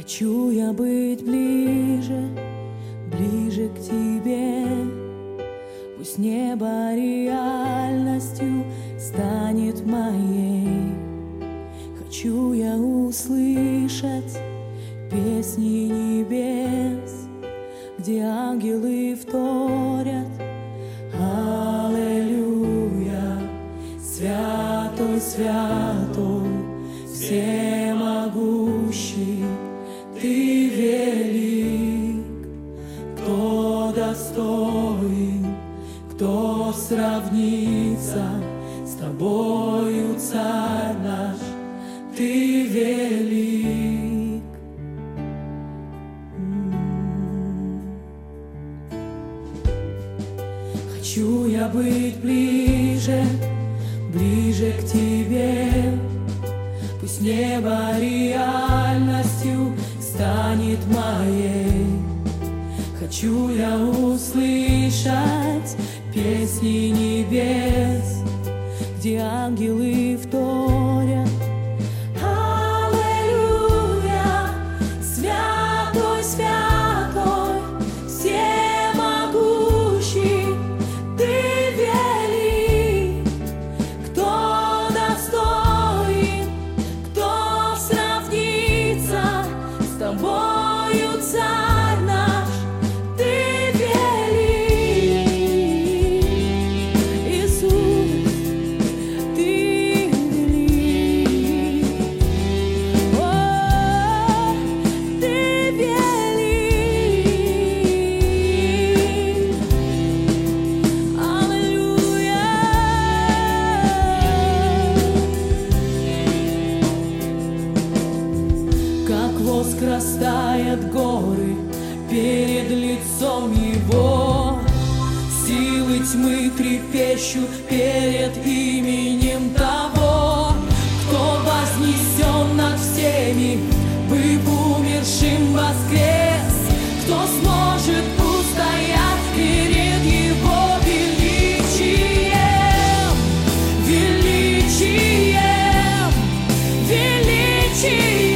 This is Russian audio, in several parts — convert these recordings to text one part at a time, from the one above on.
Хочу я быть ближе, ближе к тебе. Пусть небо реальностью станет моей. Хочу я услышать песни небес, где ангелы вторят: Аллилуйя, святой, святой, всемогущий, Ты велик. Кто достоин, кто сравнится с Тобою, Царь наш, Ты велик. Хочу я быть ближе, ближе к Тебе. Пусть небо реальностью станет моей. Хочу я услышать песни небес, где ангелы вторят: Аллилуйя, святой, святой, всемогущий, Ты велик. Кто достоин, кто сравнится с Тобою, Царь наш, Ты велик. Иисус, Ты велик. О, Ты велик. Аллилуйя. Как воск растает горы перед лицом Его, силы тьмы трепещут перед именем того, кто вознесен над всеми, быв умершим воскрес. Кто сможет устоять перед Его величием, величием, величием?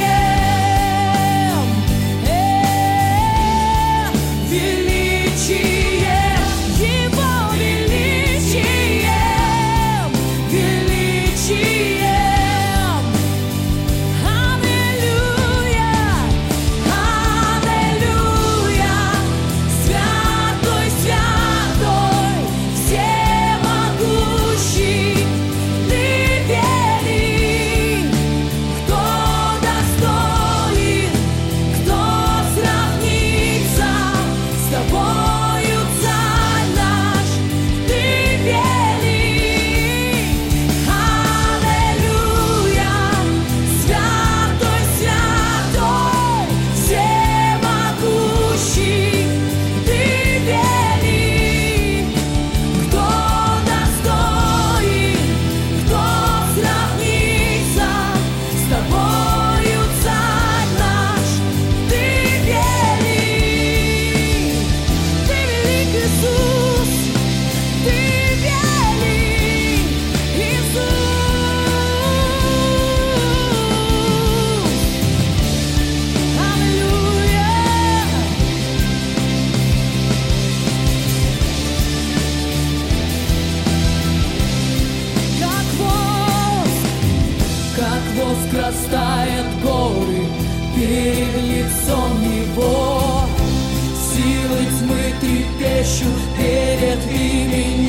Воск растает горы перед лицом Его, силы тьмы трепещут перед именем